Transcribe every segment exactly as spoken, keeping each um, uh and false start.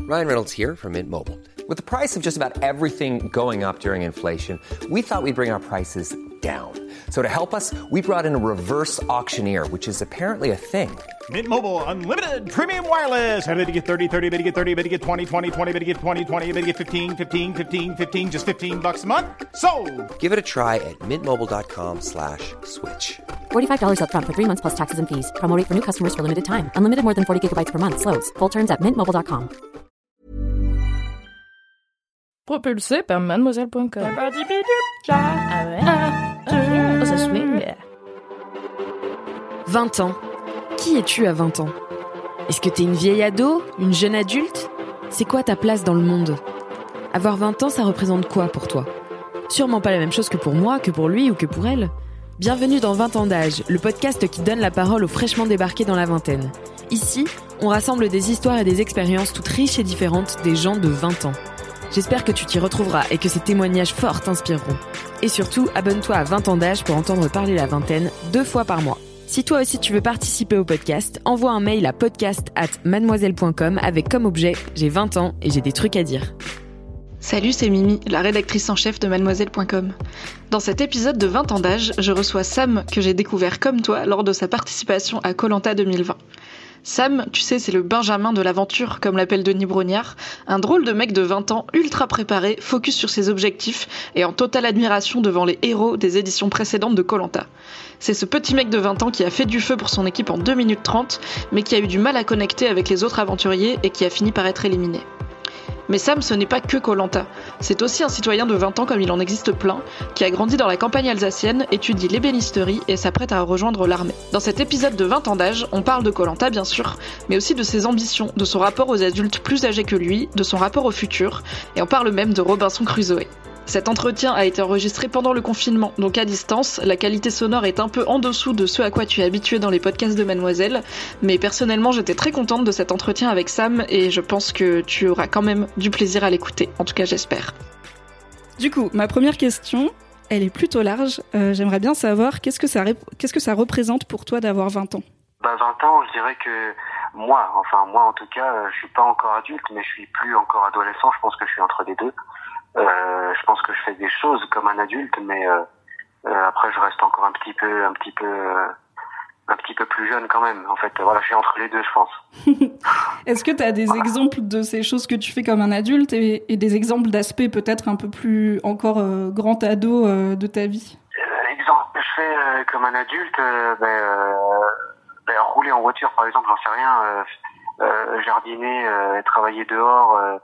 Ryan Reynolds here from Mint Mobile. With the price of just about everything going up during inflation, we thought we'd bring our prices down. So to help us, we brought in a reverse auctioneer, which is apparently a thing. Mint Mobile Unlimited Premium Wireless. How to get thirty, thirty, how to get thirty, how to get twenty, twenty, twenty, how to get twenty, twenty, how to get fifteen, fifteen, fifteen, fifteen, just fifteen bucks a month? Sold! Give it a try at mintmobile.com slash switch. forty-five dollars up front for three months plus taxes and fees. Promo rate for new customers for limited time. Unlimited more than forty gigabytes per month. Slows full terms at mint mobile dot com. Propulsé par mademoiselle point com. Ah ouais. Oh, ça swing. vingt ans. Qui es-tu à vingt ans ? Est-ce que t'es une vieille ado ? Une jeune adulte ? C'est quoi ta place dans le monde ? Avoir vingt ans, ça représente quoi pour toi ? Sûrement pas la même chose que pour moi, que pour lui ou que pour elle. Bienvenue dans vingt ans d'âge, le podcast qui donne la parole aux fraîchement débarqués dans la vingtaine. Ici, on rassemble des histoires et des expériences toutes riches et différentes des gens de vingt ans. J'espère que tu t'y retrouveras et que ces témoignages forts t'inspireront. Et surtout, abonne-toi à vingt ans d'âge pour entendre parler la vingtaine deux fois par mois. Si toi aussi tu veux participer au podcast, envoie un mail à podcast arobase mademoiselle point com avec comme objet « J'ai vingt ans et j'ai des trucs à dire ». Salut, c'est Mimi, la rédactrice en chef de mademoiselle point com. Dans cet épisode de vingt ans d'âge, je reçois Sam, que j'ai découvert comme toi lors de sa participation à Koh Lanta deux mille vingt. Sam, tu sais, c'est le Benjamin de l'aventure, comme l'appelle Denis Brognard, un drôle de mec de vingt ans, ultra préparé, focus sur ses objectifs et en totale admiration devant les héros des éditions précédentes de Koh Lanta. C'est ce petit mec de vingt ans qui a fait du feu pour son équipe en deux minutes trente, mais qui a eu du mal à connecter avec les autres aventuriers et qui a fini par être éliminé. Mais Sam, ce n'est pas que Koh Lanta. C'est aussi un citoyen de vingt ans comme il en existe plein, qui a grandi dans la campagne alsacienne, étudie l'ébénisterie et s'apprête à rejoindre l'armée. Dans cet épisode de vingt ans d'âge, on parle de Koh Lanta bien sûr, mais aussi de ses ambitions, de son rapport aux adultes plus âgés que lui, de son rapport au futur, et on parle même de Robinson Crusoe. Cet entretien a été enregistré pendant le confinement, donc à distance, la qualité sonore est un peu en dessous de ce à quoi tu es habitué dans les podcasts de Mademoiselle, mais personnellement j'étais très contente de cet entretien avec Sam et je pense que tu auras quand même du plaisir à l'écouter, en tout cas j'espère. Du coup, ma première question, elle est plutôt large, euh, j'aimerais bien savoir qu'est-ce que ça, ré- qu'est-ce que ça représente pour toi d'avoir vingt ans ? Bah vingt ans, je dirais que moi, enfin moi en tout cas, euh, je suis pas encore adulte, mais je suis plus encore adolescent, je pense que je suis entre les deux. Euh, je pense que je fais des choses comme un adulte, mais euh, euh, après je reste encore un petit peu, un petit peu, euh, un petit peu plus jeune quand même. En fait, voilà, je suis entre les deux, je pense. Est-ce que tu as des voilà. exemples de ces choses que tu fais comme un adulte et, et des exemples d'aspects peut-être un peu plus encore euh, grand ado euh, de ta vie ? euh, Exemple que je fais euh, comme un adulte, euh, ben, euh, ben, rouler en voiture par exemple, j'en sais rien. Euh, euh, jardiner, euh, travailler dehors. Euh,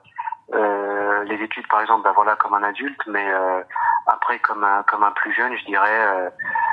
Euh, les études par exemple, ben voilà, comme un adulte, mais euh, après comme un comme un plus jeune, je dirais euh,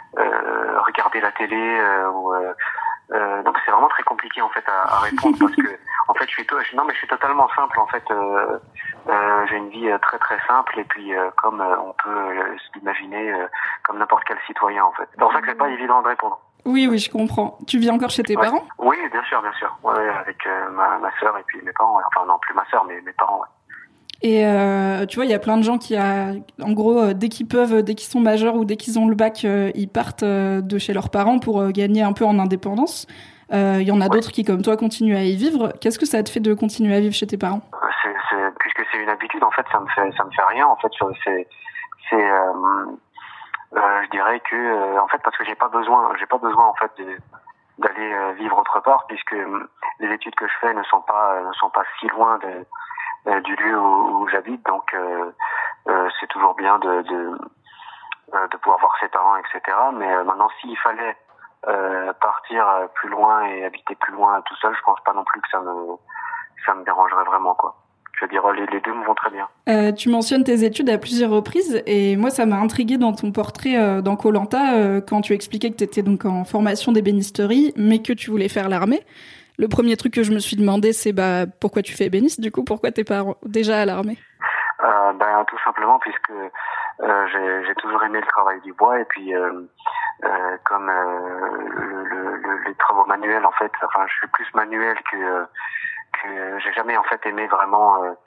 euh, regarder la télé euh, ou euh, euh, donc c'est vraiment très compliqué en fait à, à répondre parce que en fait je suis to- non mais je suis totalement simple en fait. Euh, euh, j'ai une vie très très simple et puis euh, comme euh, on peut euh, s'imaginer euh, comme n'importe quel citoyen en fait. C'est pour ça que c'est pas évident de répondre. Oui, oui, je comprends. Tu vis encore chez tes ouais. parents ? Oui, bien sûr, bien sûr. Ouais, avec euh, ma ma sœur et puis mes parents. Ouais. Enfin non, plus ma sœur, mais mes parents. Ouais. Et euh, tu vois, il y a plein de gens qui, a, en gros, euh, dès qu'ils peuvent, dès qu'ils sont majeurs ou dès qu'ils ont le bac, euh, ils partent euh, de chez leurs parents pour euh, gagner un peu en indépendance. Il euh, y en a ouais. d'autres qui, comme toi, continuent à y vivre. Qu'est-ce que ça te fait de continuer à vivre chez tes parents ? c'est, c'est, Puisque c'est une habitude, en fait, ça me fait, ça me fait rien. En fait, c'est, c'est, euh, euh, je dirais que, euh, en fait, parce que j'ai pas besoin, j'ai pas besoin, en fait, de, d'aller euh, vivre autre part, puisque euh, les études que je fais ne sont pas, euh, ne sont pas si loin de Euh, du lieu où, où j'habite, donc euh, euh, c'est toujours bien de, de, euh, de pouvoir voir ses parents, et cetera. Mais euh, maintenant, s'il fallait euh, partir plus loin et habiter plus loin tout seul, je pense pas non plus que ça me ça me dérangerait vraiment, quoi. Je veux dire, les, les deux me vont très bien. Euh, tu mentionnes tes études à plusieurs reprises et moi, ça m'a intriguée dans ton portrait euh, dans Koh Lanta euh, quand tu expliquais que tu étais donc en formation d'ébénisterie, mais que tu voulais faire l'armée. Le premier truc que je me suis demandé, c'est bah pourquoi tu fais ébéniste du coup, pourquoi t'es pas déjà à l'armée ? euh, Ben tout simplement puisque euh, j'ai, j'ai toujours aimé le travail du bois et puis euh, euh, comme euh, le, le, le, les travaux manuels en fait, enfin je suis plus manuel que que j'ai jamais en fait aimé vraiment euh,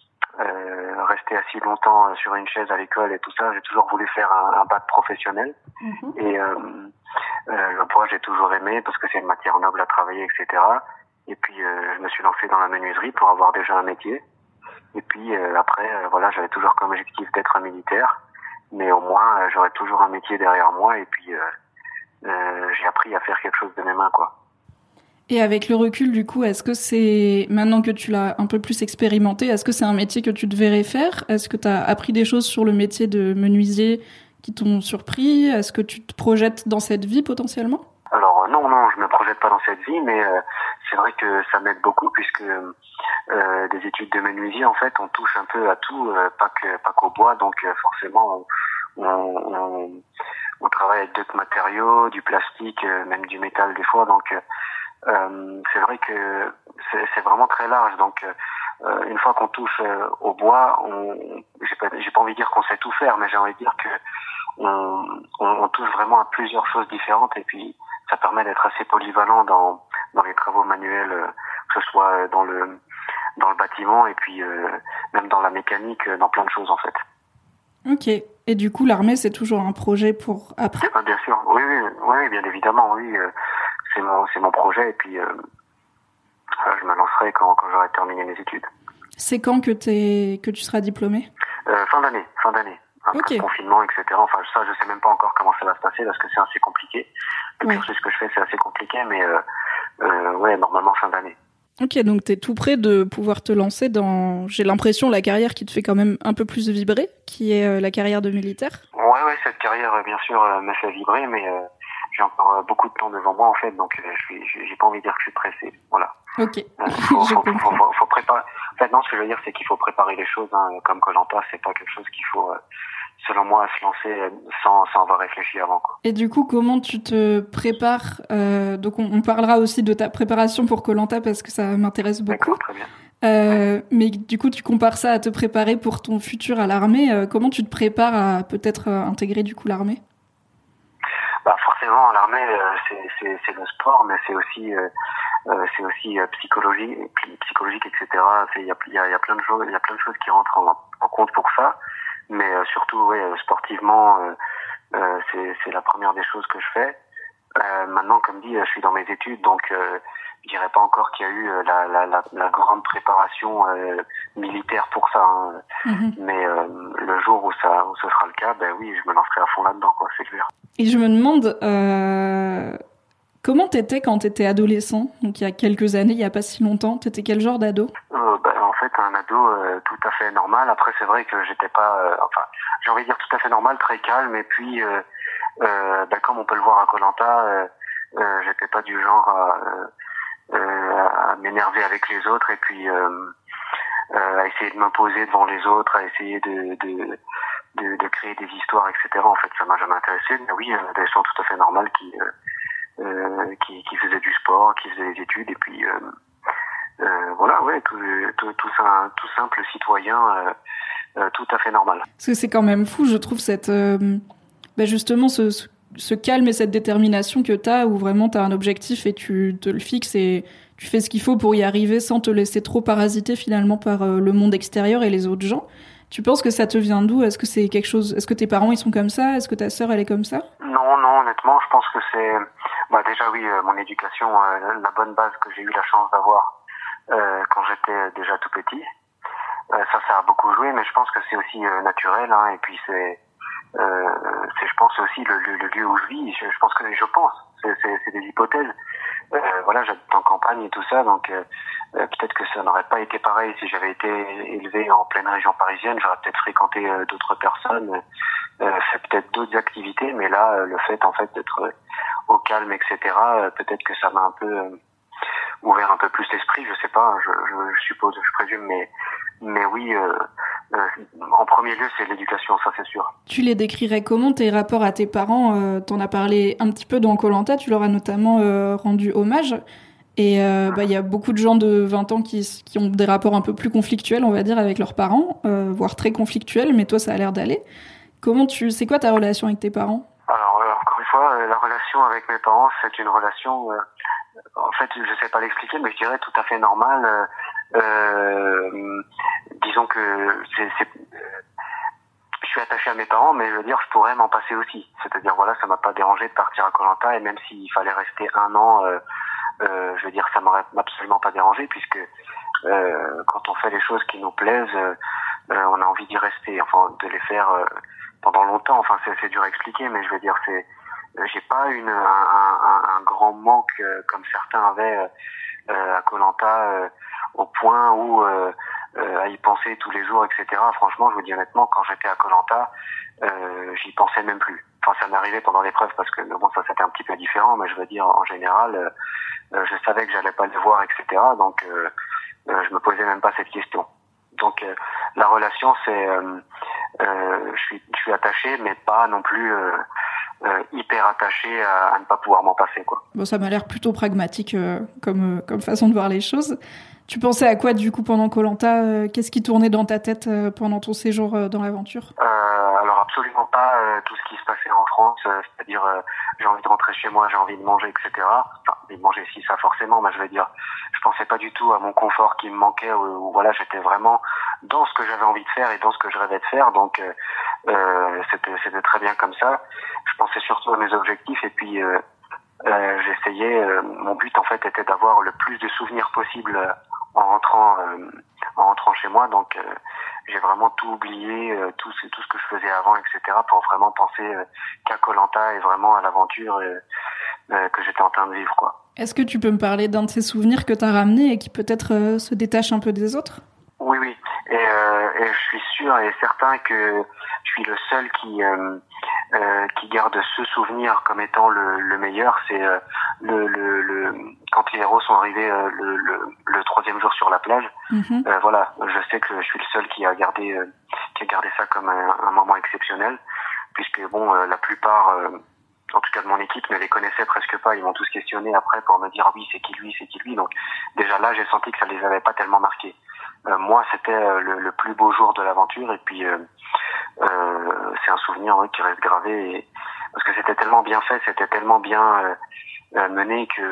euh, rester assis longtemps sur une chaise à l'école et tout ça. J'ai toujours voulu faire un, un bac professionnel mm-hmm. et euh, euh, le bois j'ai toujours aimé parce que c'est une matière noble à travailler, et cetera. Et puis euh, je me suis lancé dans la menuiserie pour avoir déjà un métier. Et puis euh, après, euh, voilà, j'avais toujours comme objectif d'être un militaire, mais au moins euh, j'aurais toujours un métier derrière moi. Et puis euh, euh, j'ai appris à faire quelque chose de mes mains, quoi. Et avec le recul, du coup, est-ce que c'est, maintenant que tu l'as un peu plus expérimenté, est-ce que c'est un métier que tu te verrais faire ? Est-ce que tu as appris des choses sur le métier de menuisier qui t'ont surpris ? Est-ce que tu te projettes dans cette vie potentiellement ? Alors non, non, je me projette pas dans cette vie, mais euh, c'est vrai que ça m'aide beaucoup puisque euh, des études de menuisier, en fait, on touche un peu à tout, euh, pas que pas qu'au bois, donc euh, forcément, on, on, on, on travaille avec d'autres matériaux, du plastique, euh, même du métal des fois, donc euh, c'est vrai que c'est, c'est vraiment très large, donc euh, une fois qu'on touche euh, au bois, on, j'ai pas, j'ai pas envie de dire qu'on sait tout faire, mais j'ai envie de dire que on, on, on touche vraiment à plusieurs choses différentes et puis ça permet d'être assez polyvalent dans dans les travaux manuels, euh, que ce soit dans le dans le bâtiment et puis euh, même dans la mécanique, dans plein de choses en fait. Ok. Et du coup, l'armée, c'est toujours un projet pour après ? Ah, bien sûr, oui, oui, oui, bien évidemment, oui. Euh, c'est mon c'est mon projet et puis euh, je me lancerai quand quand j'aurai terminé mes études. C'est quand que t'es que tu seras diplômé ? euh, Fin d'année, fin d'année. Après Ok. confinement, et cetera. Enfin, ça, je sais même pas encore comment ça va se passer parce que c'est assez compliqué. Le Ouais. cursus que je fais, c'est assez compliqué, mais euh, euh, ouais, normalement fin d'année. Ok, donc t'es tout près de pouvoir te lancer dans, j'ai l'impression, la carrière qui te fait quand même un peu plus vibrer, qui est euh, la carrière de militaire. Ouais, ouais, cette carrière, euh, bien sûr, euh, me fait vibrer, mais euh, j'ai encore euh, beaucoup de temps devant moi, en fait, donc euh, je suis, j'ai j'ai pas envie de dire que je suis pressé, voilà. Ok, Euh, faut, je faut, comprends. faut, faut, faut préparer. En fait, non, ce que je veux dire, c'est qu'il faut préparer les choses, hein, comme Koh-Lanta, c'est pas quelque chose qu'il faut, euh, selon moi, se lancer euh, sans, sans avoir réfléchi avant, quoi. Et du coup, comment tu te prépares euh, Donc, on, on parlera aussi de ta préparation pour Koh-Lanta parce que ça m'intéresse beaucoup. D'accord, très bien. Euh, mais du coup, tu compares ça à te préparer pour ton futur à l'armée. Euh, comment tu te prépares à peut-être euh, intégrer du coup l'armée ? Bah forcément, l'armée, euh, c'est, c'est, c'est le sport, mais c'est aussi, euh, euh, c'est aussi euh, psychologie, psychologique, et cetera. Il y a, y a, y a plein de choses, il y a plein de choses qui rentrent en, en compte pour ça. Mais euh, surtout, ouais, sportivement, euh, euh, c'est, c'est la première des choses que je fais. Euh, maintenant, comme dit, je suis dans mes études, donc euh, je dirais pas encore qu'il y a eu euh, la, la, la, la grande préparation euh, militaire pour ça. Hein. Mm-hmm. Mais euh, le jour où ça, où ce sera le cas, ben oui, je me lancerai à fond là-dedans, quoi, c'est clair. Et je me demande, euh, comment t'étais quand t'étais adolescent ? Donc il y a quelques années, il y a pas si longtemps, t'étais quel genre d'ado ? euh, ben, En fait, un ado euh, tout à fait normal. Après, c'est vrai que j'étais pas, euh, enfin, j'ai envie de dire tout à fait normal, très calme. Et puis, euh, euh, ben, comme on peut le voir à Koh-Lanta, euh, euh, j'étais pas du genre à, euh, à m'énerver avec les autres et puis euh, euh, à essayer de m'imposer devant les autres, à essayer de, de De, de créer des histoires, et cetera. En fait, ça m'a jamais intéressé. Mais oui, un adolescent tout à fait normal qui, euh, euh, qui, qui faisait du sport, qui faisait des études, et puis euh, euh, voilà, ouais, tout, tout, tout, ça, tout simple citoyen, euh, euh, tout à fait normal. Parce que c'est quand même fou, je trouve, cette, euh, bah justement, ce, ce, ce calme et cette détermination que t'as, où vraiment t'as un objectif et tu te le fixes et tu fais ce qu'il faut pour y arriver sans te laisser trop parasiter finalement par euh, le monde extérieur et les autres gens. Tu penses que ça te vient d'où ? Est-ce que c'est quelque chose ? Est-ce que tes parents ils sont comme ça ? Est-ce que ta sœur elle est comme ça ? Non, non, honnêtement, je pense que c'est, bah déjà oui, euh, mon éducation, euh, la bonne base que j'ai eu la chance d'avoir euh, quand j'étais déjà tout petit. Euh, ça, ça a beaucoup joué, mais je pense que c'est aussi euh, naturel, hein, et puis c'est, euh, c'est, je pense aussi le, le, le lieu où je vis. Je, je pense que je pense, c'est, c'est, c'est des hypothèses. Euh, voilà, j'habite en campagne et tout ça, donc euh, euh, peut-être que ça n'aurait pas été pareil si j'avais été élevé en pleine région parisienne. J'aurais peut-être fréquenté euh, d'autres personnes, euh, fait peut-être d'autres activités, mais là, euh, le fait en fait d'être euh, au calme, et cetera. Euh, peut-être que ça m'a un peu euh, ouvert un peu plus l'esprit. Je sais pas, je, je, je suppose, je présume, mais mais oui. Euh, Euh, en premier lieu, c'est l'éducation, ça c'est sûr. Tu les décrirais comment, tes rapports à tes parents ? euh, T'en as parlé un petit peu dans Koh-Lanta, tu leur as notamment euh, rendu hommage. Et euh, bah, y a beaucoup de gens de vingt ans qui, qui ont des rapports un peu plus conflictuels, on va dire, avec leurs parents, euh, voire très conflictuels, mais toi, ça a l'air d'aller. Comment tu, c'est quoi ta relation avec tes parents ? Alors, euh, encore une fois, euh, la relation avec mes parents, c'est une relation... Euh, en fait, je sais pas l'expliquer, mais je dirais tout à fait normale. Euh, euh, disons que c'est, c'est, je suis attaché à mes parents, mais je veux dire, je pourrais m'en passer aussi. C'est-à-dire, voilà, ça m'a pas dérangé de partir à Koh-Lanta, et même s'il fallait rester un an euh, euh, je veux dire, ça m'aurait absolument pas dérangé puisque euh, quand on fait les choses qui nous plaisent, euh, euh, on a envie d'y rester, enfin de les faire euh, pendant longtemps. Enfin, c'est, c'est dur à expliquer, mais je veux dire, c'est, euh, j'ai pas une un, un, un grand manque euh, comme certains avaient euh, à Koh-Lanta euh, au point où euh, euh, à y penser tous les jours, et cetera. Franchement, je vous dis honnêtement, quand j'étais à Koh-Lanta, euh, j'y pensais même plus. Enfin, ça m'arrivait pendant l'épreuve parce que bon, ça c'était un petit peu différent, mais je veux dire en général, euh, je savais que j'allais pas les voir, et cetera. Donc, euh, euh, je me posais même pas cette question. Donc, euh, la relation, c'est, euh, euh, je suis, je suis attaché, mais pas non plus euh, euh, hyper attaché à, à ne pas pouvoir m'en passer, quoi. Bon, ça m'a l'air plutôt pragmatique euh, comme euh, comme façon de voir les choses. Tu pensais à quoi du coup pendant Koh-Lanta euh, Qu'est-ce qui tournait dans ta tête euh, pendant ton séjour euh, dans l'aventure? euh, Alors absolument pas euh, tout ce qui se passait en France, euh, c'est-à-dire euh, j'ai envie de rentrer chez moi, j'ai envie de manger, et cetera. Enfin, envie de manger si ça forcément, mais je veux dire, je pensais pas du tout à mon confort qui me manquait. Ou, ou voilà, j'étais vraiment dans ce que j'avais envie de faire et dans ce que je rêvais de faire. Donc euh, euh, c'était c'était très bien comme ça. Je pensais surtout à mes objectifs et puis euh, euh, j'essayais. Euh, mon but en fait était d'avoir le plus de souvenirs possible. Euh, en rentrant euh, en rentrant chez moi, donc euh, j'ai vraiment tout oublié, euh, tout ce tout ce que je faisais avant, et cetera, pour vraiment penser euh, qu'à Koh-Lanta et vraiment à l'aventure euh, euh, que j'étais en train de vivre, quoi. Est-ce que tu peux me parler d'un de ces souvenirs que t'as ramené et qui peut-être euh, se détache un peu des autres? Oui, oui, et, euh, et je suis sûr et certain que je suis le seul qui euh, euh, qui garde ce souvenir comme étant le, le meilleur. C'est euh, le, le, le quand les héros sont arrivés euh, le, le, le troisième jour sur la plage. Mm-hmm. Euh, voilà, je sais que je suis le seul qui a gardé euh, qui a gardé ça comme un, un moment exceptionnel, puisque bon, euh, la plupart euh, en tout cas de mon équipe, ne les connaissaient presque pas. Ils m'ont tous questionné après pour me dire oui, c'est qui lui, c'est qui lui. Donc déjà là, j'ai senti que ça les avait pas tellement marqués. Euh, moi, c'était euh, le, le plus beau jour de l'aventure, et puis euh, euh, c'est un souvenir ouais, qui reste gravé, et, parce que c'était tellement bien fait, c'était tellement bien euh, euh, mené que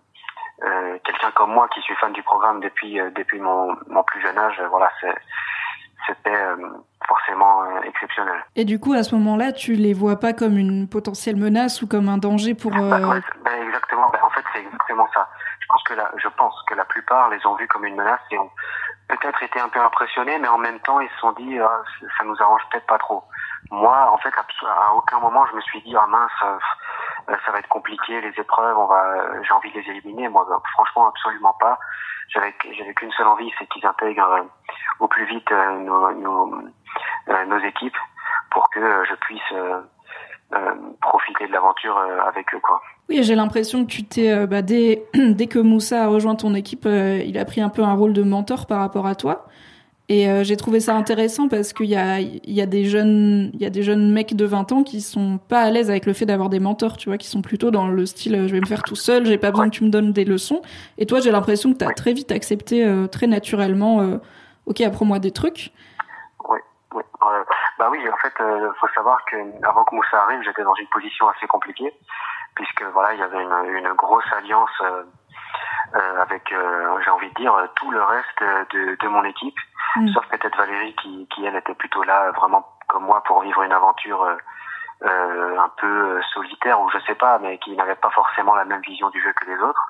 euh, quelqu'un comme moi, qui suis fan du programme depuis euh, depuis mon, mon plus jeune âge, euh, voilà, c'est, c'était euh, forcément euh, exceptionnel. Et du coup, à ce moment-là, tu les vois pas comme une potentielle menace ou comme un danger pour... Euh... Bah, ouais, bah, exactement. Bah, en fait, c'est exactement ça. Je pense que la, je pense que la plupart les ont vus comme une menace et ont peut-être été un peu impressionnés, mais en même temps, ils se sont dit, ah, ça nous arrange peut-être pas trop. Moi, en fait, à aucun moment, je me suis dit, ah mince, euh, ça va être compliqué, les épreuves, on va, j'ai envie de les éliminer. Moi, franchement, absolument pas. J'avais, j'avais qu'une seule envie, c'est qu'ils intègrent euh, au plus vite euh, nos, nos, euh, nos équipes pour que euh, je puisse euh, euh, profiter de l'aventure euh, avec eux, quoi. Oui, j'ai l'impression que tu t'es, euh, bah, dès, dès que Moussa a rejoint ton équipe, euh, il a pris un peu un rôle de mentor par rapport à toi. Et euh, j'ai trouvé ça intéressant parce qu'il y a, il y a des jeunes, il y a des jeunes mecs de vingt ans qui sont pas à l'aise avec le fait d'avoir des mentors, tu vois, qui sont plutôt dans le style, je vais me faire tout seul, j'ai pas besoin ouais. que tu me donnes des leçons. Et toi, j'ai l'impression que t'as ouais. très vite accepté, euh, très naturellement, euh, ok, apprends-moi des trucs. Oui, oui. Euh, bah oui, en fait, euh, faut savoir que avant que Moussa arrive, j'étais dans une position assez compliquée, puisque voilà, il y avait une, une grosse alliance euh, euh, avec, euh, j'ai envie de dire, tout le reste de, de mon équipe. Mmh. Sauf peut-être Valérie qui, qui elle était plutôt là vraiment comme moi pour vivre une aventure euh, euh, un peu solitaire ou je sais pas, mais qui n'avait pas forcément la même vision du jeu que les autres.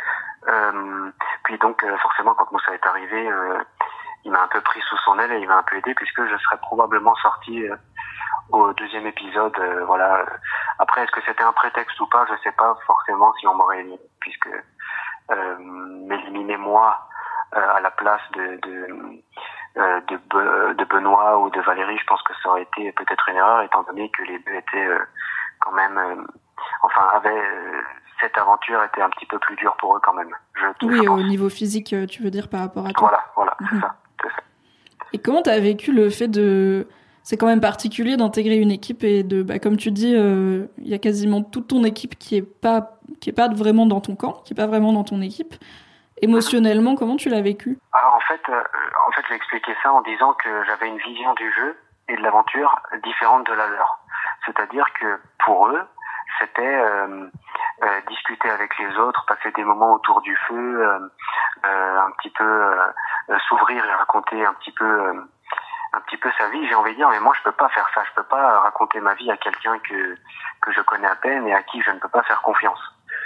Euh, puis donc euh, forcément quand Moussa est arrivé, euh, il m'a un peu pris sous son aile et il m'a un peu aidé puisque je serais probablement sorti euh, au deuxième épisode. Euh, voilà. Après est-ce que c'était un prétexte ou pas, je sais pas forcément si on m'aurait éliminé puisque euh, m'éliminer moi à la place de de, euh, de de Benoît ou de Valérie, je pense que ça aurait été peut-être une erreur étant donné que les deux étaient euh, quand même euh, enfin avaient euh, cette aventure était un petit peu plus dure pour eux quand même. Je, oui, je au niveau physique, tu veux dire par rapport à toi. Voilà, voilà, mmh. c'est ça, c'est ça. Et comment t'as vécu le fait de c'est quand même particulier d'intégrer une équipe et de bah comme tu dis il euh, y a quasiment toute ton équipe qui est pas qui est pas vraiment dans ton camp, qui est pas vraiment dans ton équipe. Émotionnellement, comment tu l'as vécu? Alors en fait, euh, en fait, j'ai expliqué ça en disant que j'avais une vision du jeu et de l'aventure différente de la leur. C'est-à-dire que pour eux, c'était euh, euh, discuter avec les autres, passer des moments autour du feu, euh, euh, un petit peu euh, s'ouvrir et raconter un petit peu, euh, un petit peu sa vie. J'ai envie de dire, mais moi je peux pas faire ça. Je peux pas raconter ma vie à quelqu'un que que je connais à peine et à qui je ne peux pas faire confiance.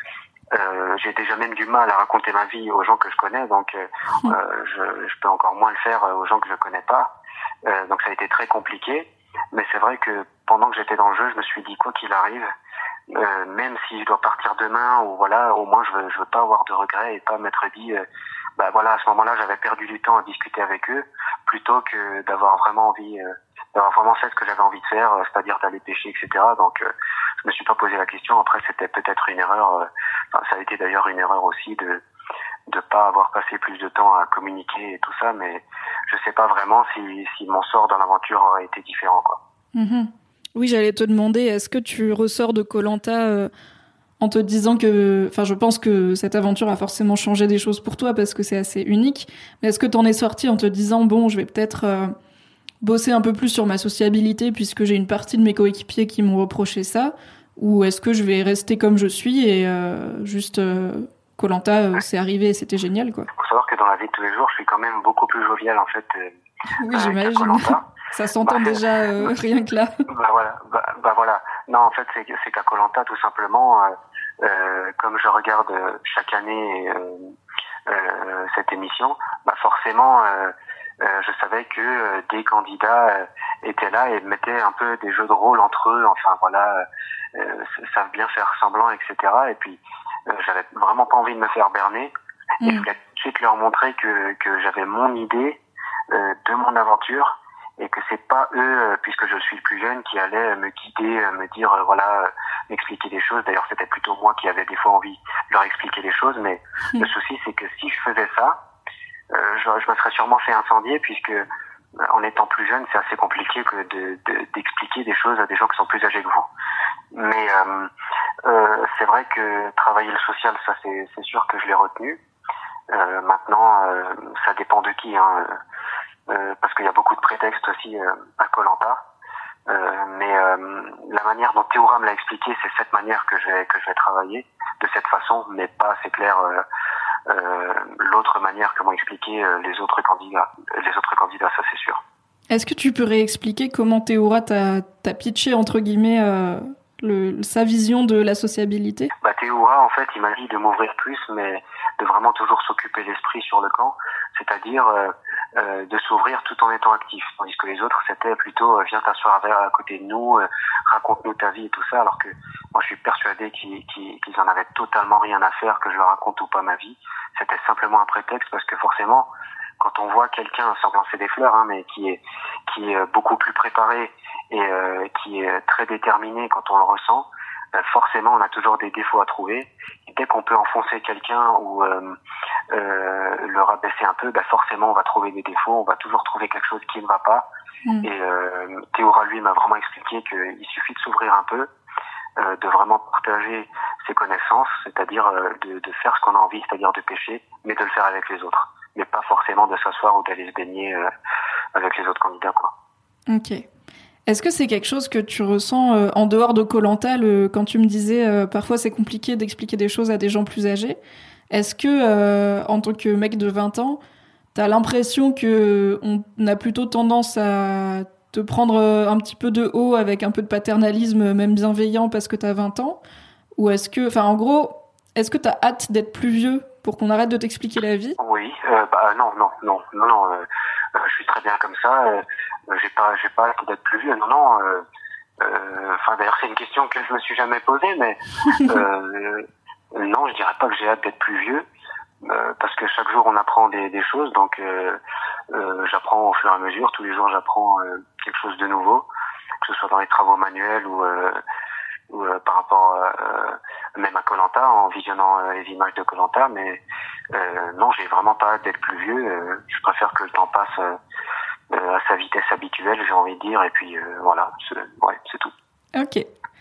Euh, j'ai déjà même du mal à raconter ma vie aux gens que je connais, donc euh, euh, je, je peux encore moins le faire aux gens que je connais pas. Euh, donc ça a été très compliqué, mais c'est vrai que pendant que j'étais dans le jeu, je me suis dit quoi qu'il arrive, euh, même si je dois partir demain ou voilà, au moins je veux, je veux pas avoir de regrets et pas m'être dit, euh, bah voilà, à ce moment-là j'avais perdu du temps à discuter avec eux plutôt que d'avoir vraiment envie, euh, d'avoir vraiment fait ce que j'avais envie de faire, euh, c'est-à-dire d'aller pêcher, et cetera. Donc euh, je me suis pas posé la question. Après c'était peut-être une erreur, euh, enfin, ça a été d'ailleurs une erreur aussi de de pas avoir passé plus de temps à communiquer et tout ça, mais je sais pas vraiment si si mon sort dans l'aventure aurait été différent, quoi. Mmh. Oui, j'allais te demander, est-ce que tu ressors de Koh-Lanta euh, en te disant que, enfin, je pense que cette aventure a forcément changé des choses pour toi parce que c'est assez unique, mais est-ce que t'en es sorti en te disant, bon, je vais peut-être euh, bosser un peu plus sur ma sociabilité puisque j'ai une partie de mes coéquipiers qui m'ont reproché ça, ou est-ce que je vais rester comme je suis et euh, juste euh, Koh-Lanta, euh, c'est arrivé et c'était génial, quoi. Faut savoir que dans la vie de tous les jours, je suis quand même beaucoup plus jovial en fait. Euh, oui, j'imagine. Ça s'entend bah, déjà euh, rien que là. Bah voilà, bah, bah voilà. Non, en fait, c'est, c'est qu'à Koh-Lanta, tout simplement, euh, euh, comme je regarde euh, chaque année euh, euh, cette émission, bah forcément, euh, euh, je savais que euh, des candidats euh, étaient là et mettaient un peu des jeux de rôle entre eux. Enfin voilà, euh, savent bien faire semblant, et cetera. Et puis, euh, j'avais vraiment pas envie de me faire berner. Mmh. Et je voulais tout de suite leur montrer que que j'avais mon idée euh, de mon aventure. Et que c'est pas eux, euh, puisque je suis le plus jeune, qui allaient me guider, euh, me dire, euh, voilà, euh, m'expliquer des choses. D'ailleurs, c'était plutôt moi qui avais des fois envie de leur expliquer les choses. Mais mmh. le souci, c'est que si je faisais ça, euh, je, je me serais sûrement fait incendier, puisque euh, en étant plus jeune, c'est assez compliqué que de, de, d'expliquer des choses à des gens qui sont plus âgés que vous. Mais euh, euh, c'est vrai que travailler le social, ça, c'est, c'est sûr que je l'ai retenu. Euh, maintenant, euh, ça dépend de qui, hein. Euh, parce qu'il y a beaucoup de prétextes aussi euh, à Koh-Lanta. Euh, mais euh, la manière dont Théoura me l'a expliqué, c'est cette manière que je vais que je vais travailler de cette façon, mais pas, c'est clair, euh, euh, l'autre manière que m'ont expliqué euh, les autres candidats. Les autres candidats, ça c'est sûr. Est-ce que tu peux réexpliquer comment Théoura t'a, t'a pitché entre guillemets euh, le, sa vision de la sociabilité? Bah Théoura, en fait, il m'a dit de m'ouvrir plus, mais de vraiment toujours s'occuper l'esprit sur le camp, c'est-à-dire euh, euh, de s'ouvrir tout en étant actif, tandis que les autres c'était plutôt euh, viens t'asseoir à côté de nous, euh, raconte-nous ta vie et tout ça, alors que moi je suis persuadé qu'ils, qu'ils, qu'ils en avaient totalement rien à faire que je leur raconte ou pas ma vie. C'était simplement un prétexte, parce que forcément quand on voit quelqu'un sans lancer des fleurs, hein, mais qui est qui est beaucoup plus préparé et euh, qui est très déterminé quand on le ressent, euh, forcément on a toujours des défauts à trouver. Et dès qu'on peut enfoncer quelqu'un ou euh, euh, le rabaisser un peu, bah forcément on va trouver des défauts, on va toujours trouver quelque chose qui ne va pas. Mmh. Et euh, Théoura lui m'a vraiment expliqué qu'il suffit de s'ouvrir un peu, euh, de vraiment partager ses connaissances, c'est-à-dire euh, de, de faire ce qu'on a envie, c'est-à-dire de pêcher, mais de le faire avec les autres, mais pas forcément de s'asseoir ou d'aller se baigner euh, avec les autres candidats, quoi. Ok. Est-ce que c'est quelque chose que tu ressens euh, en dehors de Koh-Lanta, le, quand tu me disais euh, parfois c'est compliqué d'expliquer des choses à des gens plus âgés? Est-ce que euh, en tant que mec de vingt ans, t'as l'impression que on a plutôt tendance à te prendre un petit peu de haut avec un peu de paternalisme, même bienveillant parce que t'as vingt ans? Ou est-ce que, enfin en gros, est-ce que t'as hâte d'être plus vieux pour qu'on arrête de t'expliquer la vie? Oui, euh, bah non, non, non, non, non. Euh, je suis très bien comme ça. Euh, j'ai pas, j'ai pas hâte d'être plus vieux. Non, non. Enfin, euh, euh, d'ailleurs, c'est une question que je me suis jamais posée, mais euh, non, je dirais pas que j'ai hâte d'être plus vieux, euh, parce que chaque jour on apprend des, des choses. Donc, euh, euh, j'apprends au fur et à mesure. Tous les jours, j'apprends euh, quelque chose de nouveau, que ce soit dans les travaux manuels ou euh, ou euh, par rapport euh, même à Koh-Lanta, en visionnant euh, les images de Koh-Lanta, mais euh, non, j'ai vraiment pas hâte d'être plus vieux. Euh, je préfère que le temps passe euh, euh, à sa vitesse habituelle, j'ai envie de dire, et puis euh, voilà, c'est, ouais, c'est tout. Ok.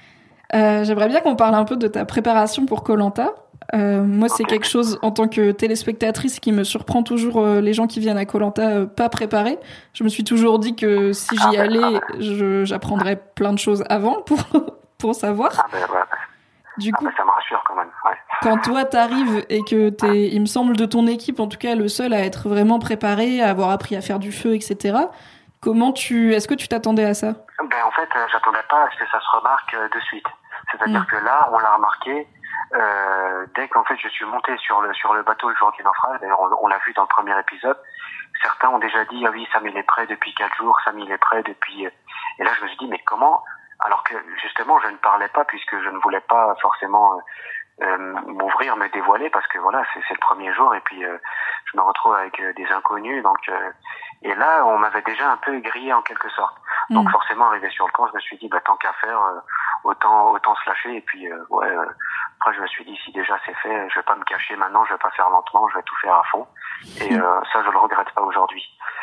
Euh, j'aimerais bien qu'on parle un peu de ta préparation pour Koh-Lanta. Euh, moi, c'est okay. Quelque chose, en tant que téléspectatrice, qui me surprend toujours, euh, les gens qui viennent à Koh-Lanta euh, pas préparés. Je me suis toujours dit que si j'y ah, allais, ah, ben. je, j'apprendrais plein de choses avant pour... pour savoir. Ah ben, ouais. Du coup, ah ben, ça me rassure quand même. Ouais. Quand toi t'arrives et que t'es, il me semble de ton équipe, en tout cas le seul à être vraiment préparé, à avoir appris à faire du feu, et cetera. Comment tu, est-ce que tu t'attendais à ça? Ben en fait, j'attendais pas à ce que ça se remarque de suite. C'est-à-dire mmh. que là, on l'a remarqué euh, dès qu'en fait je suis monté sur le sur le bateau le jour du naufrage, d'ailleurs on, on l'a vu dans le premier épisode, certains ont déjà dit ah oui Sam il est prêt depuis quatre jours, Sam il est prêt depuis, et là je me suis dit mais comment, alors que justement je ne parlais pas puisque je ne voulais pas forcément euh, m'ouvrir, me dévoiler, parce que voilà c'est, c'est le premier jour et puis euh, je me retrouve avec euh, des inconnus, donc euh, et là on m'avait déjà un peu grillé en quelque sorte. Donc mmh. forcément arrivé sur le camp, je me suis dit bah tant qu'à faire, euh, autant autant se lâcher, et puis euh, ouais euh, après je me suis dit si déjà c'est fait, je vais pas me cacher maintenant, je vais pas faire lentement, je vais tout faire à fond, et euh, ça je le regrette pas aujourd'hui.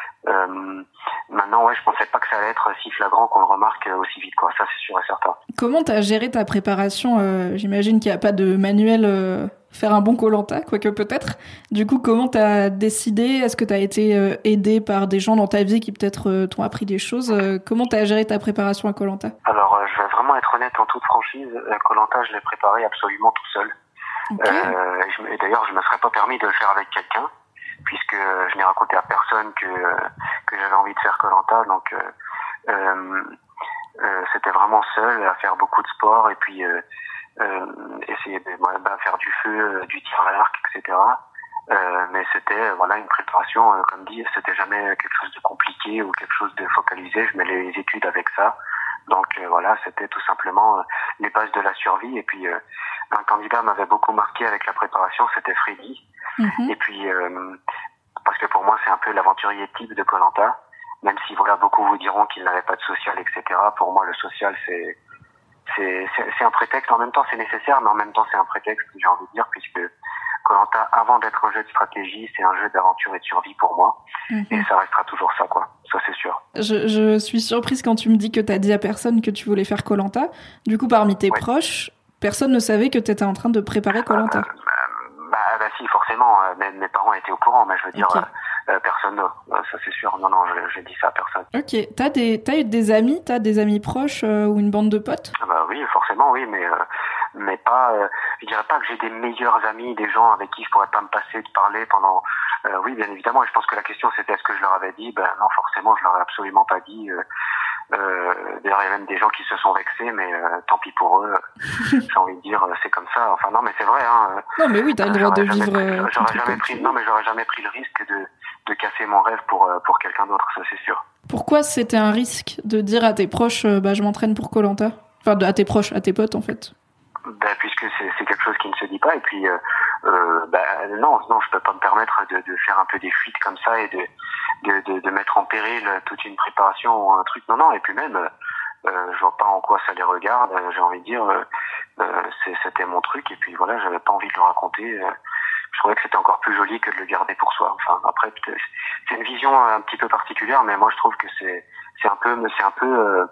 Euh, maintenant ouais je pensais pas que ça allait être si flagrant qu'on le remarque aussi vite quoi, ça c'est sûr et certain. Comment t'as géré ta préparation? euh, J'imagine qu'il y a pas de manuel euh, faire un bon Koh-Lanta, quoique peut-être. Du coup comment t'as décidé? Est-ce que t'as été euh, aidé par des gens dans ta vie qui peut-être euh, t'ont appris des choses? euh, Comment t'as géré ta préparation à Koh-Lanta? Alors euh, je vais vraiment être honnête en toute franchise, Koh-Lanta je l'ai préparé absolument tout seul. Okay. Euh, et, je, et d'ailleurs je me serais pas permis de le faire avec quelqu'un, puisque je n'ai raconté à personne que que j'avais envie de faire Koh-Lanta, donc euh, euh, euh, c'était vraiment seul, à faire beaucoup de sport, et puis euh, euh, essayer de bah, faire du feu, du tir à l'arc, et cetera. Euh, mais c'était voilà une préparation, euh, comme dit, c'était jamais quelque chose de compliqué ou quelque chose de focalisé. Je mets les études avec ça, donc euh, voilà, c'était tout simplement euh, les bases de la survie. Et puis euh, un candidat m'avait beaucoup marqué avec la préparation, c'était Freddy. Mm-hmm. Et puis euh, parce que pour moi c'est un peu l'aventurier type de Koh-Lanta, même si voilà beaucoup vous diront qu'il n'avait pas de social, et cetera. Pour moi le social c'est c'est c'est, c'est un prétexte, en même temps c'est nécessaire, mais en même temps c'est un prétexte, j'ai envie de dire, puisque Koh-Lanta, avant d'être un jeu de stratégie, c'est un jeu d'aventure et de survie pour moi. Mm-hmm. Et ça restera toujours ça, quoi. Ça, c'est sûr. Je, je suis surprise quand tu me dis que t'as dit à personne que tu voulais faire Koh-Lanta. Du coup, parmi tes ouais. proches, personne ne savait que t'étais en train de préparer Koh-Lanta. Euh, bah, bah si, forcément. Euh, mes, mes parents étaient au courant, mais je veux dire, okay. euh, euh, personne, euh, ça c'est sûr. Non, non, j'ai dit ça à personne. Ok. T'as des, t'as eu des amis, t'as des amis proches euh, ou une bande de potes? Ah bah oui, forcément, oui, mais... Euh, mais pas, euh, je dirais pas que j'ai des meilleurs amis, des gens avec qui je pourrais pas me passer de parler pendant, euh, oui, bien évidemment, et je pense que la question c'était est-ce que je leur avais dit, ben non, forcément, je leur ai absolument pas dit, euh, euh, d'ailleurs, il y a même des gens qui se sont vexés, mais euh, tant pis pour eux, j'ai envie de dire, c'est comme ça, enfin non, mais c'est vrai, hein. Non, mais oui, t'as le droit de vivre. Pris, j'aurais jamais pris, non, mais j'aurais jamais pris le risque de, de casser mon rêve pour, pour quelqu'un d'autre, ça c'est sûr. Pourquoi c'était un risque de dire à tes proches, bah je m'entraîne pour Koh-Lanta? Enfin, à tes proches, à tes potes, en fait. Ben, puisque c'est, c'est quelque chose qui ne se dit pas, et puis euh, euh, ben, non, non, je peux pas me permettre de, de faire un peu des fuites comme ça et de, de, de, de mettre en péril toute une préparation ou un truc. Non, non, et puis même, euh, je vois pas en quoi ça les regarde. J'ai envie de dire, euh, euh, c'est, c'était mon truc, et puis voilà, j'avais pas envie de le raconter. Euh, je trouvais que c'était encore plus joli que de le garder pour soi. Enfin, après, c'est une vision un petit peu particulière, mais moi je trouve que c'est, c'est un peu, c'est un peu. Euh,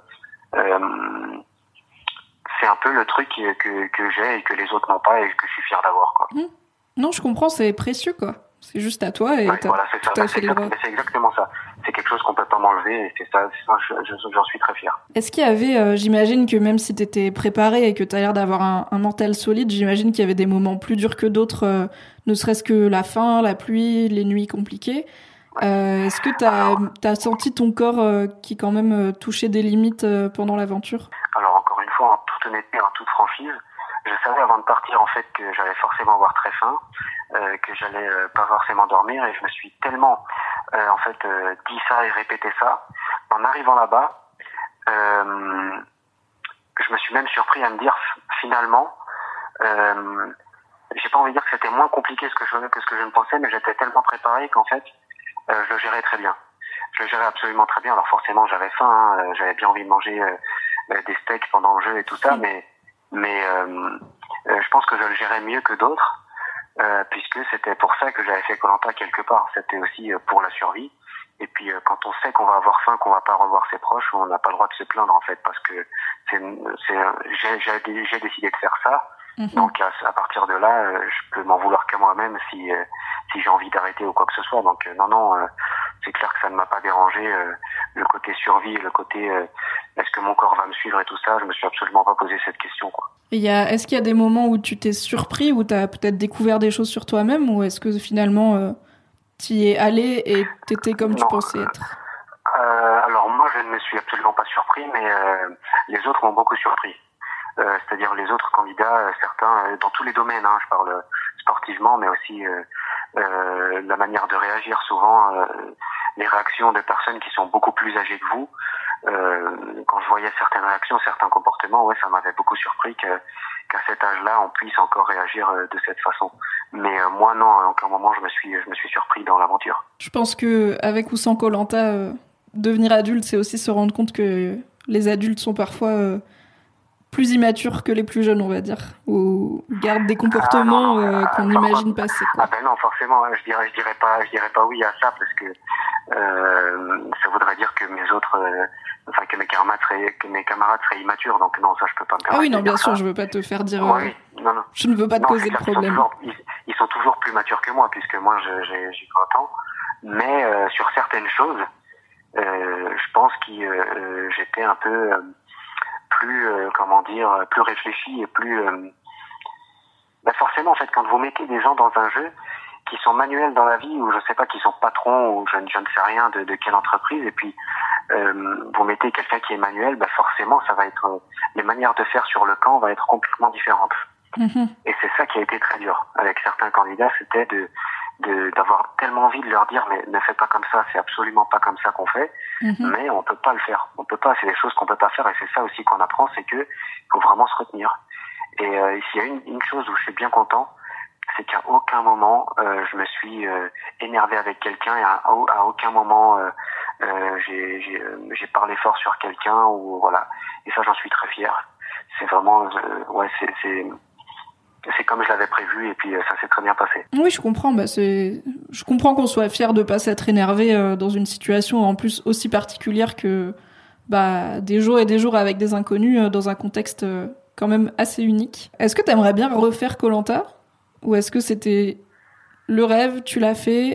euh, c'est un peu le truc que, que j'ai et que les autres n'ont pas et que je suis fier d'avoir, quoi. Mmh. Non, je comprends, c'est précieux, quoi. C'est juste à toi et ouais, t'as voilà, c'est tout ça. à fait le droit. C'est exactement ça. C'est quelque chose qu'on peut pas m'enlever et c'est ça, c'est ça je, je, j'en suis très fier. Est-ce qu'il y avait, euh, j'imagine que même si t'étais préparé et que t'as l'air d'avoir un, un mental solide, j'imagine qu'il y avait des moments plus durs que d'autres, euh, ne serait-ce que la faim, la pluie, les nuits compliquées. Euh, est-ce que t'as, alors, t'as senti ton corps euh, qui quand même euh, touchait des limites euh, pendant l'aventure? Alors encore une fois, en toute honnêteté, en toute franchise, je savais avant de partir en fait que j'allais forcément avoir très faim, euh, que j'allais euh, pas forcément dormir, et je me suis tellement euh, en fait euh, dit ça et répété ça. En arrivant là-bas, euh, je me suis même surpris à me dire finalement, euh, j'ai pas envie de dire que c'était moins compliqué que, je, que ce que je ne pensais, mais j'étais tellement préparé qu'en fait Euh, je le gérais très bien. Je le gérais absolument très bien. Alors forcément, j'avais faim, hein, j'avais bien envie de manger euh, des steaks pendant le jeu et tout ça, mais mais euh, euh, je pense que je le gérais mieux que d'autres, euh, puisque c'était pour ça que j'avais fait Koh-Lanta quelque part. C'était aussi euh, pour la survie. Et puis euh, quand on sait qu'on va avoir faim, qu'on va pas revoir ses proches, on n'a pas le droit de se plaindre en fait, parce que c'est, c'est j'ai, j'ai, j'ai décidé de faire ça. Mmh. Donc à, à partir de là, euh, je peux m'en vouloir qu'à moi-même si euh, si j'ai envie d'arrêter ou quoi que ce soit. Donc euh, non non, euh, c'est clair que ça ne m'a pas dérangé, euh, le côté survie, le côté euh, est-ce que mon corps va me suivre et tout ça. Je me suis absolument pas posé cette question, quoi. Et y a, est-ce qu'il y a des moments où tu t'es surpris, où t'as peut-être découvert des choses sur toi-même, ou est-ce que finalement euh, t'y es allé et t'étais comme non. tu pensais être? euh, Alors moi je ne me suis absolument pas surpris, mais euh, les autres m'ont beaucoup surpris. euh, c'est-à-dire les autres candidats, euh, certains, euh, dans tous les domaines, hein, je parle sportivement, mais aussi euh, euh, la manière de réagir. Souvent, euh, les réactions de personnes qui sont beaucoup plus âgées que vous, euh, quand je voyais certaines réactions, certains comportements, ouais, ça m'avait beaucoup surpris que, qu'à cet âge-là, on puisse encore réagir euh, de cette façon. Mais euh, moi, non, à aucun moment, je me suis, je me suis surpris dans l'aventure. Je pense que avec ou sans Koh-Lanta, euh, devenir adulte, c'est aussi se rendre compte que les adultes sont parfois euh, plus immatures que les plus jeunes, on va dire, ou gardent des comportements ah, non, non, euh, qu'on n'imagine passer. Quoi. Ah ben non, forcément, je dirais, je dirais pas, je dirais pas oui à ça parce que euh, ça voudrait dire que mes autres, euh, enfin que mes camarades seraient, que mes camarades seraient immatures. Donc non, ça je peux pas me permettre. Ah oui, non, bien ça. sûr, je veux pas te faire dire. Ouais, oui, non, non. Je ne veux pas te non, causer de problème. Ils sont, toujours, ils, ils sont toujours plus matures que moi puisque moi je, j'ai, j'ai vingt ans. Mais euh, sur certaines choses, euh, je pense que euh, j'étais un peu euh, plus, euh, comment dire, plus réfléchi et plus. Euh, bah forcément, en fait, quand vous mettez des gens dans un jeu qui sont manuels dans la vie, ou je sais pas, qui sont patrons, ou je, je ne sais rien de, de quelle entreprise, et puis euh, vous mettez quelqu'un qui est manuel, bah forcément, ça va être euh, les manières de faire sur le camp vont être complètement différentes. Mmh. Et c'est ça qui a été très dur avec certains candidats, c'était de, de d'avoir tellement envie de leur dire mais ne fais pas comme ça, c'est absolument pas comme ça qu'on fait, mmh. mais on peut pas le faire, on peut pas, c'est des choses qu'on peut pas faire, et c'est ça aussi qu'on apprend, c'est que faut vraiment se retenir. Et euh, s'il y a une, une chose où je suis bien content, c'est qu'à aucun moment euh, je me suis euh, énervé avec quelqu'un, et à, à aucun moment euh, euh, j'ai, j'ai, j'ai parlé fort sur quelqu'un, ou voilà. Et ça, j'en suis très fier. C'est vraiment, euh, ouais, c'est, c'est, c'est comme je l'avais prévu, et puis euh, ça s'est très bien passé. Oui, je comprends. Bah, c'est, je comprends qu'on soit fier de pas s'être énervé euh, dans une situation en plus aussi particulière que bah des jours et des jours avec des inconnus euh, dans un contexte euh, quand même assez unique. Est-ce que t'aimerais bien refaire Koh-Lanta? Ou est-ce que c'était le rêve, tu l'as fait,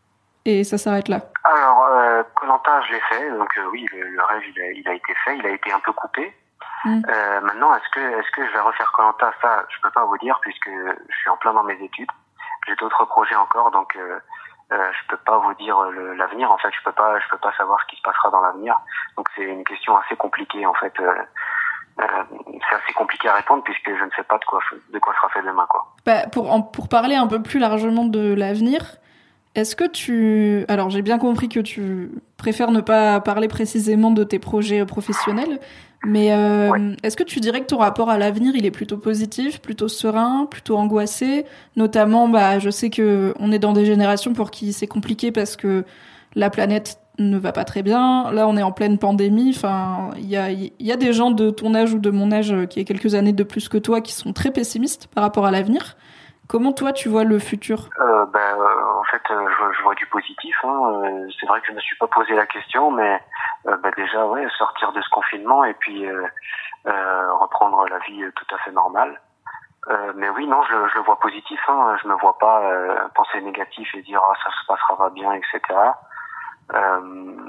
et ça s'arrête là? Alors, euh, Koh-Lanta, je l'ai fait, donc euh, oui, le, le rêve, il a, il a été fait, il a été un peu coupé. Mm. Euh, maintenant, est-ce que, est-ce que je vais refaire Koh-Lanta? Ça, je peux pas vous dire, puisque je suis en plein dans mes études. J'ai d'autres projets encore, donc euh, euh, je peux pas vous dire le, l'avenir. En fait, je peux pas, je peux pas savoir ce qui se passera dans l'avenir. Donc, c'est une question assez compliquée, en fait. Euh, Euh, c'est assez compliqué à répondre puisque je ne sais pas de quoi, de quoi sera fait demain, quoi. Bah, pour, en, pour parler un peu plus largement de l'avenir, est-ce que tu... Alors, j'ai bien compris que tu préfères ne pas parler précisément de tes projets professionnels, mais euh, ouais. Est-ce que tu dirais que ton rapport à l'avenir, il est plutôt positif, plutôt serein, plutôt angoissé? Notamment, bah, je sais que on est dans des générations pour qui c'est compliqué parce que la planète ne va pas très bien. Là, on est en pleine pandémie. Enfin, il y a, il y a des gens de ton âge ou de mon âge qui ont quelques années de plus que toi qui sont très pessimistes par rapport à l'avenir. Comment toi, tu vois le futur? euh, ben, euh, En fait, euh, je, je vois du positif. Hein. Euh, c'est vrai que je ne me suis pas posé la question, mais euh, ben, déjà, ouais, sortir de ce confinement et puis euh, euh, reprendre la vie tout à fait normale. Euh, mais oui, non, je, je le vois positif. Hein. Je me vois pas euh, penser négatif et dire ah ça se passera pas bien, et cetera. Euh,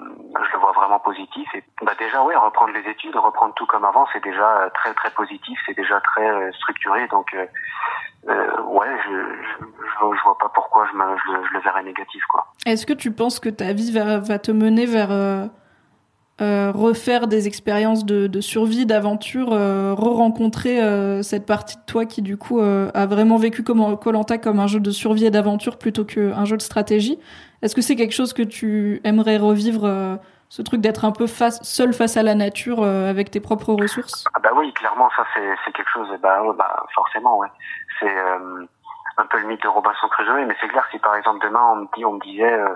je le vois vraiment positif. Et bah déjà, ouais, reprendre les études, reprendre tout comme avant, c'est déjà très très positif, c'est déjà très euh, structuré. Donc euh, euh, ouais, je, je je je vois pas pourquoi je, me, je, je le verrais négatif, quoi. Est-ce que tu penses que ta vie va, va te mener vers euh, euh, refaire des expériences de, de survie, d'aventure, euh, re-rencontrer euh, cette partie de toi qui du coup euh, a vraiment vécu comme Koh-Lanta comme un jeu de survie et d'aventure plutôt qu'un jeu de stratégie? Est-ce que c'est quelque chose que tu aimerais revivre, euh, ce truc d'être un peu face, seul face à la nature euh, avec tes propres ressources? Ah bah oui, clairement, ça c'est, c'est quelque chose, bah, bah forcément, ouais. C'est euh, un peu le mythe de Robinson Crusoe, mais c'est clair, si par exemple demain on me dit, on me disait, euh,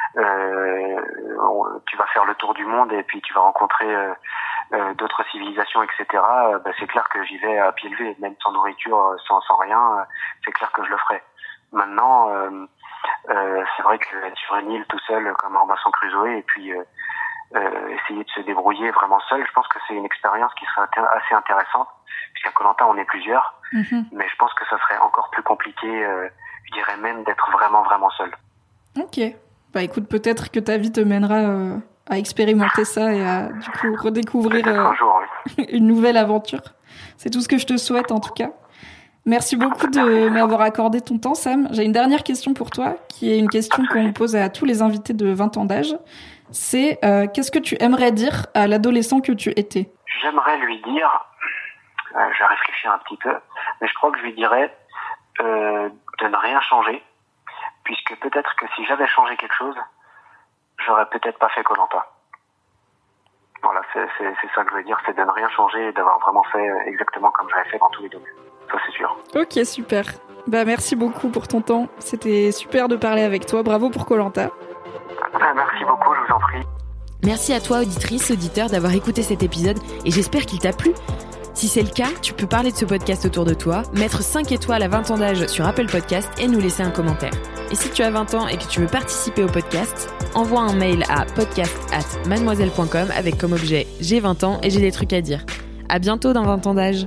euh, on, tu vas faire le tour du monde et puis tu vas rencontrer euh, euh, d'autres civilisations, et cetera. Euh, bah, c'est clair que j'y vais à pied levé, même sans nourriture, sans sans rien, euh, c'est clair que je le ferai. Maintenant. Euh, Euh, c'est vrai que être sur une île tout seul comme Robinson Crusoe et puis euh, euh, essayer de se débrouiller vraiment seul, je pense que c'est une expérience qui serait assez intéressante puisqu'à Koh-Lanta on est plusieurs, mm-hmm. mais je pense que ça serait encore plus compliqué, euh, je dirais même d'être vraiment vraiment seul. Ok, bah écoute, peut-être que ta vie te mènera euh, à expérimenter ça et à du coup redécouvrir euh, un jour, oui. une nouvelle aventure. C'est tout ce que je te souhaite en tout cas. Merci beaucoup de m'avoir accordé ton temps, Sam. J'ai une dernière question pour toi, qui est une question qu'on pose à tous les invités de vingt ans d'âge. C'est euh, qu'est-ce que tu aimerais dire à l'adolescent que tu étais? J'aimerais lui dire Euh, je vais réfléchir un petit peu, mais je crois que je lui dirais euh, de ne rien changer, puisque peut-être que si j'avais changé quelque chose, j'aurais peut-être pas fait Koh-Lanta. Voilà, c'est, c'est, c'est ça que je veux dire, c'est de ne rien changer et d'avoir vraiment fait exactement comme j'avais fait dans tous les domaines. Ça, c'est sûr. Ok, super. Bah, merci beaucoup pour ton temps. C'était super de parler avec toi. Bravo pour Koh-Lanta. Ah, merci beaucoup, je vous en prie. Merci à toi, auditrice, auditeur, d'avoir écouté cet épisode et j'espère qu'il t'a plu. Si c'est le cas, tu peux parler de ce podcast autour de toi, mettre cinq étoiles à vingt ans d'âge sur Apple Podcast et nous laisser un commentaire. Et si tu as vingt ans et que tu veux participer au podcast, envoie un mail à podcast at mademoiselle point com avec comme objet « J'ai vingt ans et j'ai des trucs à dire ». À bientôt dans vingt ans d'âge.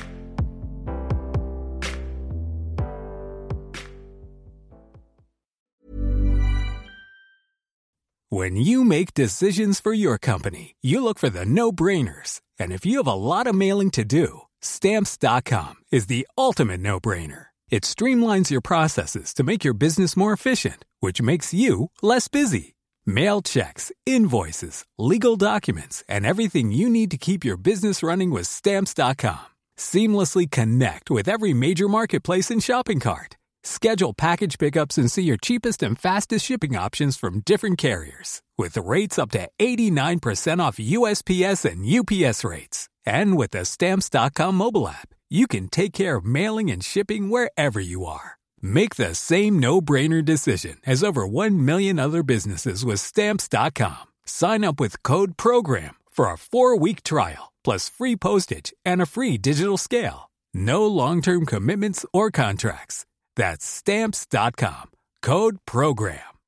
When you make decisions for your company, you look for the no-brainers. And if you have a lot of mailing to do, Stamps dot com is the ultimate no-brainer. It streamlines your processes to make your business more efficient, which makes you less busy. Mail checks, invoices, legal documents, and everything you need to keep your business running with Stamps dot com. Seamlessly connect with every major marketplace and shopping cart. Schedule package pickups and see your cheapest and fastest shipping options from different carriers. With rates up to eighty-nine percent off U S P S and U P S rates. And with the Stamps dot com mobile app, you can take care of mailing and shipping wherever you are. Make the same no-brainer decision as over one million other businesses with Stamps dot com. Sign up with code PROGRAM for a four-week trial, plus free postage and a free digital scale. No long-term commitments or contracts. That's Stamps dot com. Code PROGRAM.